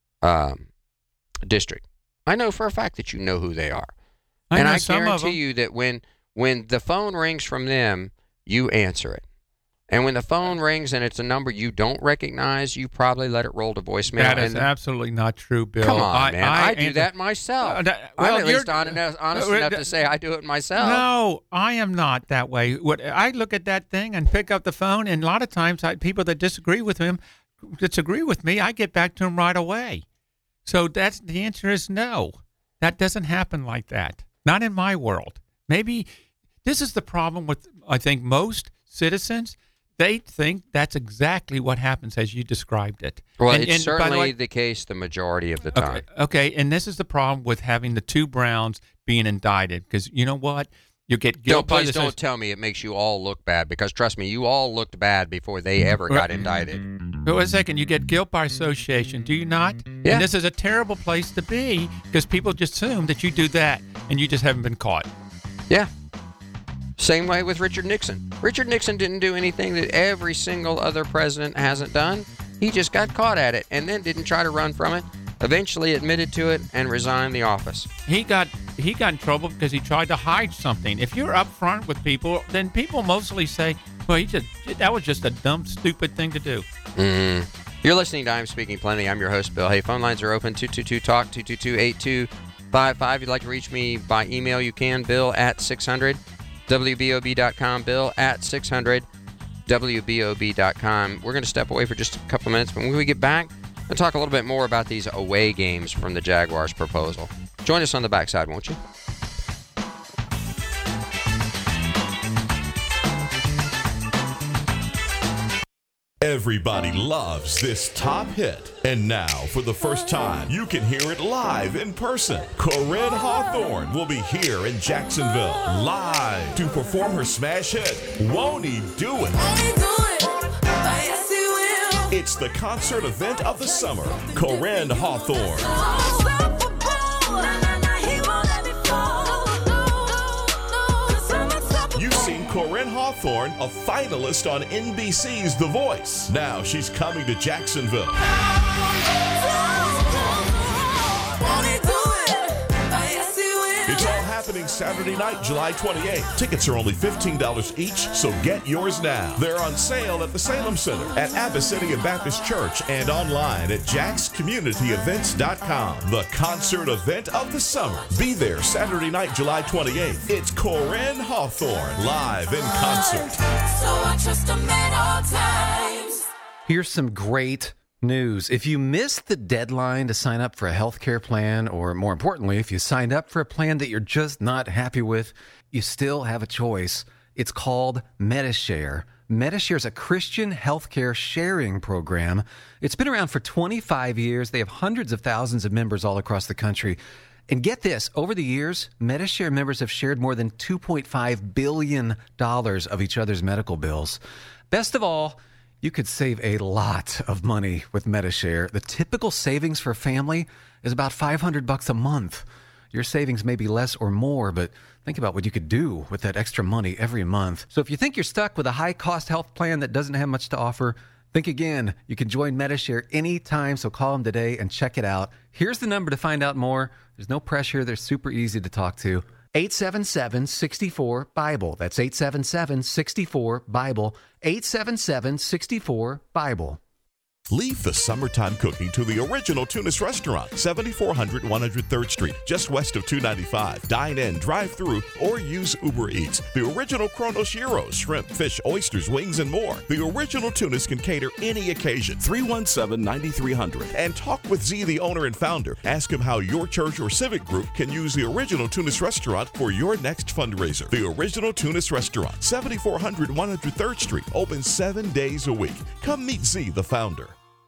um, district. I know for a fact that you know who they are, I and know I some of guarantee them. you that when when the phone rings from them, you answer it. And when the phone rings and it's a number you don't recognize, you probably let it roll to voicemail. That is and absolutely not true, Bill. Come on, I, man. I, I do answer- that myself. Uh, that- well, I'm at you're- least honest, enough, honest uh, enough uh, to say I do it myself. No, I am not that way. What I look at that thing and pick up the phone, and a lot of times, I, people that disagree with him, disagree with me, I get back to him right away. So that's the answer is no. That doesn't happen like that. Not in my world. Maybe this is the problem with I think most citizens. They think that's exactly what happens as you described it. Well, And- it's and by the certainly way- the case the majority of the time. Okay, okay, and this is the problem with having the two Browns being indicted because you know what? You get guilt Don't, by please the don't tell me it makes you all look bad because trust me, you all looked bad before they ever got indicted. But wait a second, you get guilt by association, do you not? Yeah. And this is a terrible place to be because people just assume that you do that and you just haven't been caught. Yeah. Same way with Richard Nixon. Richard Nixon didn't do anything that every single other president hasn't done. He just got caught at it and then didn't try to run from it. Eventually admitted to it and resigned the office. He got he got in trouble because he tried to hide something. If you're upfront with people, then people mostly say, "Well, he just that was just a dumb, stupid thing to do." Mm. You're listening to I'm Speaking Plenty. I'm your host, Bill. Hey, phone lines are open, two two two talk, two two two, eight two five five. If you'd like to reach me by email, you can, bill at six hundred W B O B dot com, bill at six hundred W B O B dot com. We're going to step away for just a couple of minutes, but when we get back, we'll talk a little bit more about these away games from the Jaguars' proposal. Join us on the backside, won't you? Everybody loves this top hit. And now, for the first time, you can hear it live in person. Corinne Hawthorne will be here in Jacksonville, live to perform her smash hit, Won't He Do It? It's the concert event of the summer. Corinne Hawthorne. You've seen Corinne Hawthorne, a finalist on N B C's The Voice. Now she's coming to Jacksonville. It's all happening Saturday night, July twenty-eighth. Tickets are only fifteen dollars each, so get yours now. They're on sale at the Salem Center, at Abyssinia Baptist Church, and online at jacks community events dot com. The concert event of the summer. Be there Saturday night, July twenty-eighth. It's Corinne Hawthorne, live in concert. So I trust him at all times. Here's some great news. If you missed the deadline to sign up for a healthcare plan, or more importantly, if you signed up for a plan that you're just not happy with, you still have a choice. It's called Medi-Share. Medi-Share is a Christian healthcare sharing program. It's been around for twenty-five years. They have hundreds of thousands of members all across the country. And get this, over the years, Medi-Share members have shared more than two point five billion dollars of each other's medical bills. Best of all, you could save a lot of money with Medi-Share. The typical savings for a family is about five hundred bucks a month. Your savings may be less or more, but think about what you could do with that extra money every month. So if you think you're stuck with a high-cost health plan that doesn't have much to offer, think again. You can join Medi-Share anytime, so call them today and check it out. Here's the number to find out more. There's no pressure. They're super easy to talk to. eight seven seven, six four, Bible. That's eight seven seven, six four, Bible. eight seven seven, six four, Bible. Leave the summertime cooking to the original Tunis Restaurant, seventy-four hundred one hundred third Street, just west of two ninety-five. Dine in, drive through, or use Uber Eats. The original Kronos Gyros, shrimp, fish, oysters, wings, and more. The original Tunis can cater any occasion. three one seven, nine three zero zero. And talk with Z, the owner and founder. Ask him how your church or civic group can use the original Tunis Restaurant for your next fundraiser. The original Tunis Restaurant, seventy-four hundred one hundred third Street, open seven days a week. Come meet Z, the founder.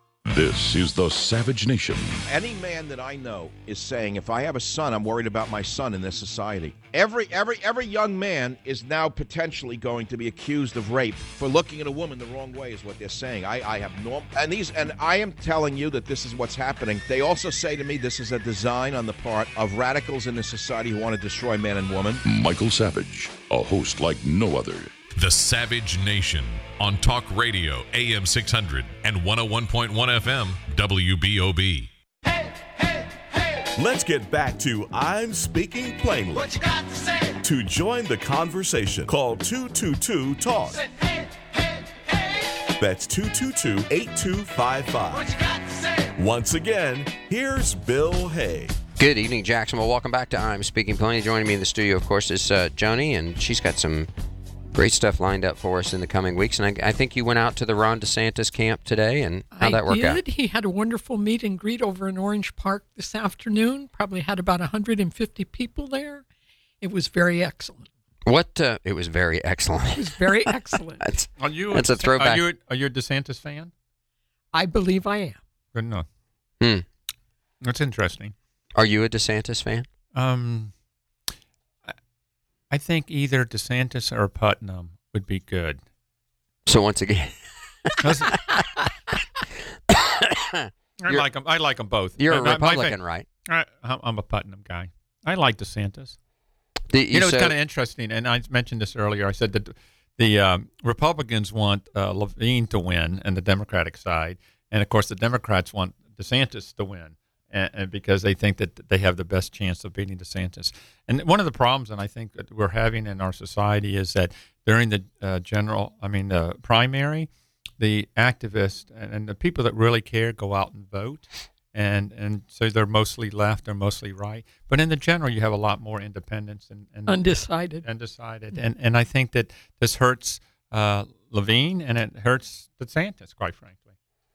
This is the Savage Nation. Any man that I know is saying, if I have a son, I'm worried about my son in this society. Every every every young man is now potentially going to be accused of rape for looking at a woman the wrong way, is what they're saying. I, I have no, and these, and I am telling you that this is what's happening. They also say to me this is a design on the part of radicals in the society who want to destroy man and woman. Michael Savage, a host like no other. The Savage Nation on Talk Radio, A M six hundred and one oh one point one F M, W B O B. Let's get back to I'm Speaking Plainly. What you got to say? To join the conversation, call two two two, TALK. Say, hey, hey, hey. That's two two two, eight two five five. What you got to say? Once again, here's Bill Hay. Good evening, Jacksonville. Welcome back to I'm Speaking Plainly. Joining me in the studio, of course, is uh, Joni, and she's got some great stuff lined up for us in the coming weeks. And I, I think you went out to the Ron DeSantis camp today, and how'd that work I out? did. He had a wonderful meet and greet over in Orange Park this afternoon. Probably had about one hundred fifty people there. It was very excellent. What? Uh, it was very excellent. It was very excellent. that's, Are you that's a throwback. Are you, a, are you a DeSantis fan? I believe I am. Good enough. Hmm. That's interesting. Are you a DeSantis fan? Um, I, I think either DeSantis or Putnam would be good. So once again, I like them. I like them both. You're a My- my Republican, fa- right? I, I'm a Putnam guy. I like DeSantis. The, you know, so, it's kind of interesting, and I mentioned this earlier. I said that the um, Republicans want uh, Levine to win and the Democratic side, and of course the Democrats want DeSantis to win, and, and because they think that they have the best chance of beating DeSantis. And one of the problems, and I think that we're having in our society, is that during the uh, general, I mean, the primary, the activists and, and the people that really care go out and vote. And and so they're mostly left, they're mostly right. But in the general, you have a lot more independence and, and Undecided. Undecided. And and I think that this hurts uh, Levine, and it hurts DeSantis, quite frankly.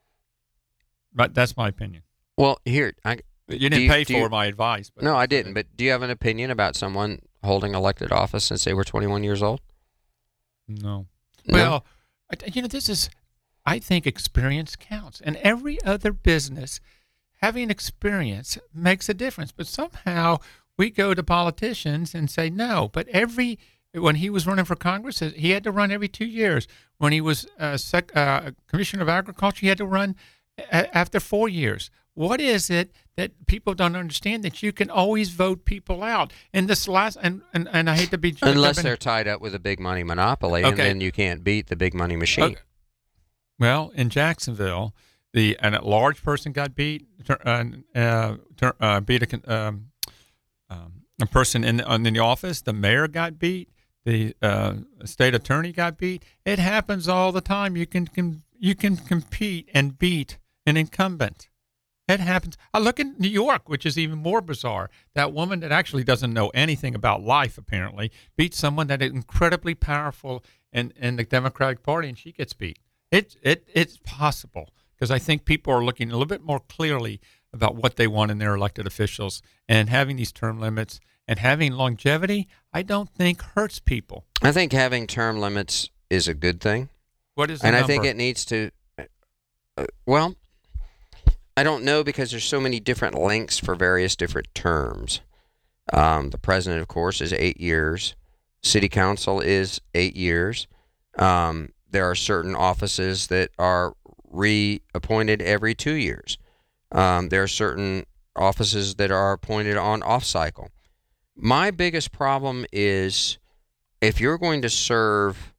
But that's my opinion. Well, here I. You didn't you, pay for you, my advice. But no, I didn't. But do you have an opinion about someone holding elected office since they were twenty-one years old? No. no? Well, you know, this is, I think experience counts. And every other business, having experience makes a difference. But somehow we go to politicians and say no. But every, when he was running for Congress, he had to run every two years. When he was uh, sec, uh, Commissioner of Agriculture, he had to run a- after four years. What is it that people don't understand, that you can always vote people out? And this last, and, and, and I hate to be... Unless they're tied up with a big money monopoly, okay. and then you can't beat the big money machine. Okay. Well, in Jacksonville, the an, a large person got beat, uh, uh, uh, beat a, um, um, a person in the, in the office. The mayor got beat. The uh, state attorney got beat. It happens all the time. You can, can you can compete and beat an incumbent. It happens. I look in New York, which is even more bizarre. That woman that actually doesn't know anything about life, apparently, beats someone that is incredibly powerful in, in the Democratic Party, and she gets beat. It, it, it's possible, because I think people are looking a little bit more clearly about what they want in their elected officials, and having these term limits and having longevity, I don't think hurts people. I think having term limits is a good thing. What is the And number? I think it needs to, uh, well... I don't know, because there's so many different lengths for various different terms. Um, the president, of course, is eight years. City council is eight years. Um, there are certain offices that are reappointed every two years. Um, there are certain offices that are appointed on off cycle. My biggest problem is, if you're going to serve,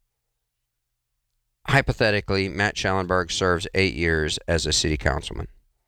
hypothetically, Matt Schellenberg serves eight years as a city councilman.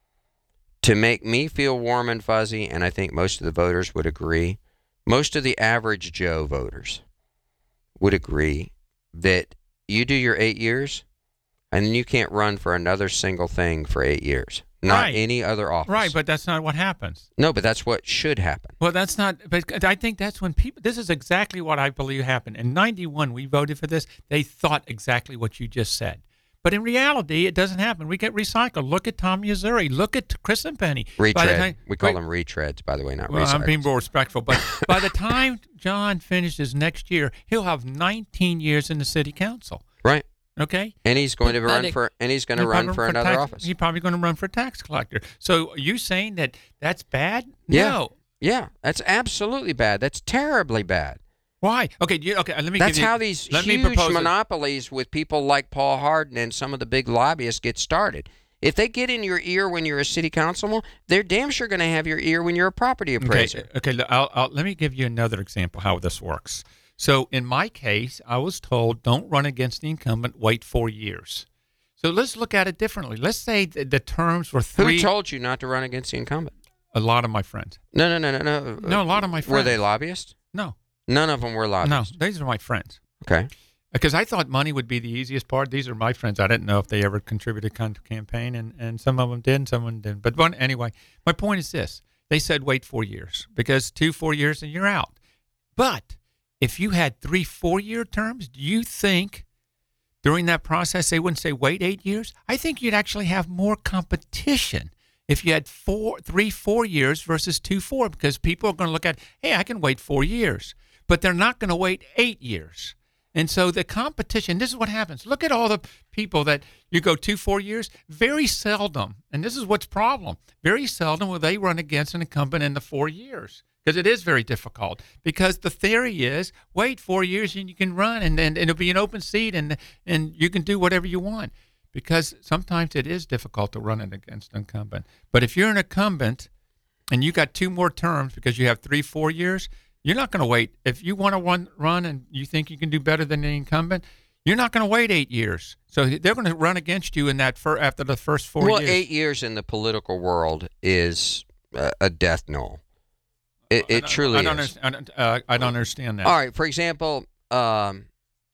To make me feel warm and fuzzy, and I think most of the voters would agree, most of the average Joe voters would agree that you do your eight years, and then you can't run for another single thing for eight years. Not right. any other office. Right, but that's not what happens. No, but that's what should happen. Well, that's not, but I think that's when people, this is exactly what I believe happened. In ninety-one, we voted for this. They thought exactly what you just said. But in reality, it doesn't happen. We get recycled. Look at Tom Usuri. Look at Chris and Penny. Retread. Time, we call wait, them retreads, by the way, not well, recycles. I'm being more respectful. But by the time John finishes next year, he'll have nineteen years in the city council. Right. Okay. And he's going to run for, and he's going to run for, for another tax, office. He's probably going to run for tax collector. So are you saying that that's bad? Yeah. No. Yeah, that's absolutely bad. That's terribly bad. Why? Okay, you, okay. Let me. That's give you, how these let huge me propose monopolies it. with people like Paul Hardin and some of the big lobbyists get started. If they get in your ear when you're a city councilman, they're damn sure going to have your ear when you're a property appraiser. Okay. Okay. I'll, I'll, let me give you another example how this works. So in my case, I was told don't run against the incumbent. Wait four years. So let's look at it differently. Let's say the, the terms were three. Who told you not to run against the incumbent? A lot of my friends. No, no, no, no, no. No, a lot of my friends. Were they lobbyists? No. None of them were lobbyists? No, these are my friends. Okay. Because I thought money would be the easiest part. These are my friends. I didn't know if they ever contributed to campaign, and, and some of them did and some of them didn't. But one, anyway, my point is this. They said wait four years because two, four years and you're out. But if you had three, four-year terms, do you think during that process they wouldn't say wait eight years? I think you'd actually have more competition if you had four, three, four years versus two, four, because people are going to look at, hey, I can wait four years, but they're not going to wait eight years. And so the competition, this is what happens. Look at all the people that you go two, four years, very seldom, and this is what's problem, very seldom will they run against an incumbent in the four years. Because it is very difficult. Because the theory is, wait four years and you can run, and then it'll be an open seat, and and you can do whatever you want. Because sometimes it is difficult to run it against an incumbent. But if you're an incumbent and you got two more terms because you have three, four years, you're not going to wait. If you want to run, run and you think you can do better than the incumbent, you're not going to wait eight years. So they're going to run against you in that for, after the first four well, years. Well, eight years in the political world is uh, a death knell. It, it I, truly I don't is. Understand, uh, I don't understand that. All right. For example, um,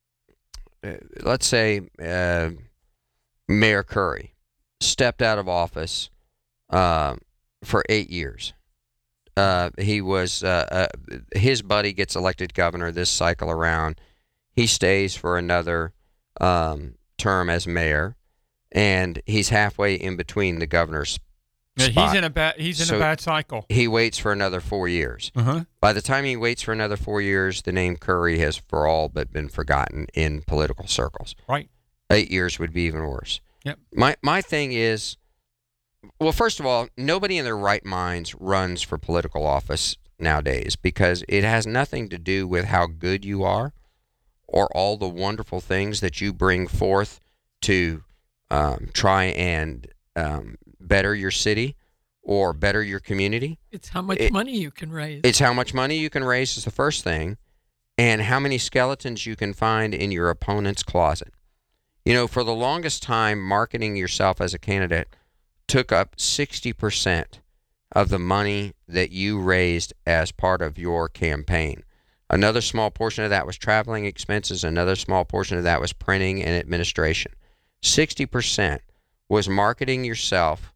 uh, let's say uh, Mayor Curry stepped out of office uh, for eight years. Uh, he was uh, uh, his buddy gets elected governor this cycle around. He stays for another um, term as mayor, and he's halfway in between the governor's Yeah, spot. he's in a bad he's in So a bad cycle. He waits for another four years. Uh-huh. By the time he waits for another four years, the name Curry has for all but been forgotten in political circles. Right. Eight years would be even worse. Yep. My my thing is, well, first of all, nobody in their right minds runs for political office nowadays because it has nothing to do with how good you are or all the wonderful things that you bring forth to um, try and um, better your city or better your community. It's how much It- money you can raise. It's how much money you can raise is the first thing, and how many skeletons you can find in your opponent's closet. You know, for the longest time, marketing yourself as a candidate took up sixty percent of the money that you raised as part of your campaign. Another small portion of that was traveling expenses. Another small portion of that was printing and administration. sixty percent was marketing yourself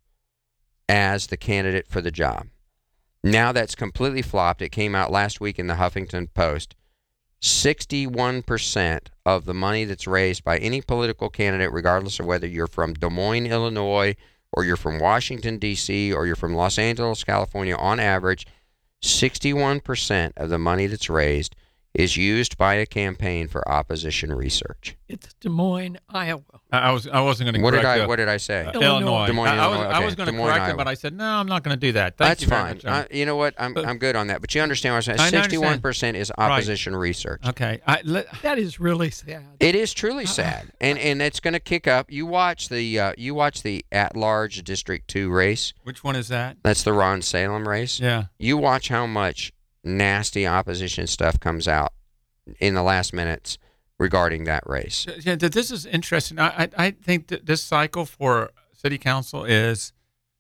as the candidate for the job. Now that's completely flopped. It came out last week in the Huffington Post. sixty-one percent of the money that's raised by any political candidate, regardless of whether you're from Des Moines, Illinois, or you're from Washington, D C, or you're from Los Angeles, California, on average, sixty-one percent of the money that's raised is used by a campaign for opposition research. It's Des Moines, Iowa. I, I was I wasn't going to. What did correct I the- What did I say? Uh, Illinois. Des Moines, I, I was, Illinois. I Okay, was going to Des Moines, correct it, Iowa. but I said no. I'm not going to do that. Thank That's you very fine. much, John. Uh, you know what? I'm I'm good on that. But you understand what I'm saying? I understand. sixty-one percent is opposition research. Okay. I, let, That is really sad. It is truly sad, and and it's going to kick up. You watch the uh, you watch the at-large District Two race. Which one is that? That's the Ron Salem race. Yeah. You watch how much nasty opposition stuff comes out in the last minutes regarding that race. Yeah, th- this is interesting. I, I I think that this cycle for city council is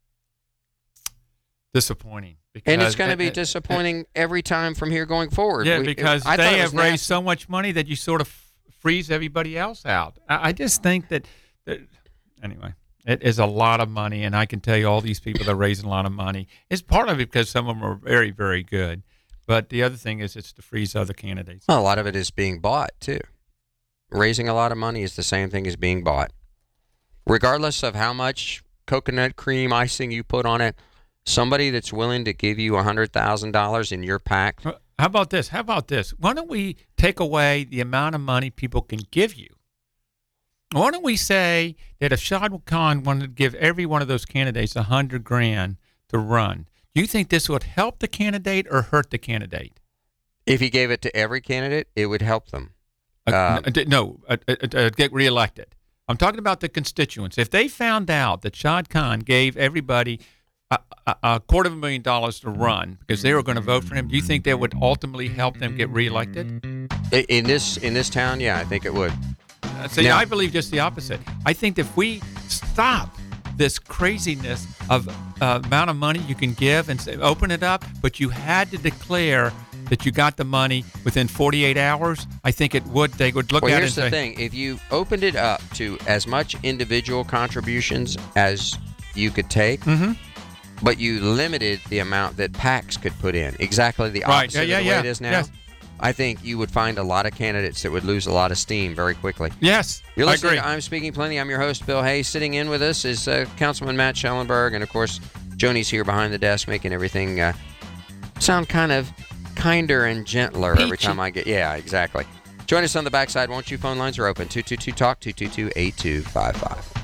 disappointing. Because And it's going to be it- it- disappointing every time from here going forward. Yeah, We- because I thought they it have was raised nasty. so much money that you sort of freeze everybody else out. I, I just think that, that, anyway, it is a lot of money, and I can tell you all these people that are raising a lot of money. It's part of it because some of them are very, very good. But the other thing is it's to freeze other candidates. Well, a lot of it is being bought, too. Raising a lot of money is the same thing as being bought. Regardless of how much coconut cream icing you put on it, somebody that's willing to give you one hundred thousand dollars in your pack. How about this? How about this? Why don't we take away the amount of money people can give you? Why don't we say that if Shad Khan wanted to give every one of those candidates a hundred grand to run, do you think this would help the candidate or hurt the candidate? If he gave it to every candidate, it would help them. Uh, n- no, uh, uh, uh, get reelected. I'm talking about the constituents. If they found out that Shad Khan gave everybody a, a, a quarter of a million dollars to run because they were going to vote for him, do you think that would ultimately help them get reelected? I- In this in this town, yeah, I think it would. Uh, see, Now- I believe just the opposite. I think that if we stop this craziness of uh, amount of money you can give and say, open it up, but you had to declare that you got the money within forty-eight hours, I think it would. They would look Well, at here's it the and say, thing. If you opened it up to as much individual contributions as you could take, Mhm. but you limited the amount that PACs could put in, exactly the Right. opposite Yeah, of the yeah, way yeah. it is now, Yes. I think you would find a lot of candidates that would lose a lot of steam very quickly. Yes, You're I listening agree. to I'm Speaking Plenty. I'm your host, Bill Hayes. Sitting in with us is uh, Councilman Matt Schellenberg, and, of course, Joni's here behind the desk making everything uh, sound kind of kinder and gentler every Peachy. time I get... Yeah, exactly. Join us on the backside, won't you? Phone lines are open. two two two talk, two two two, eight two five five.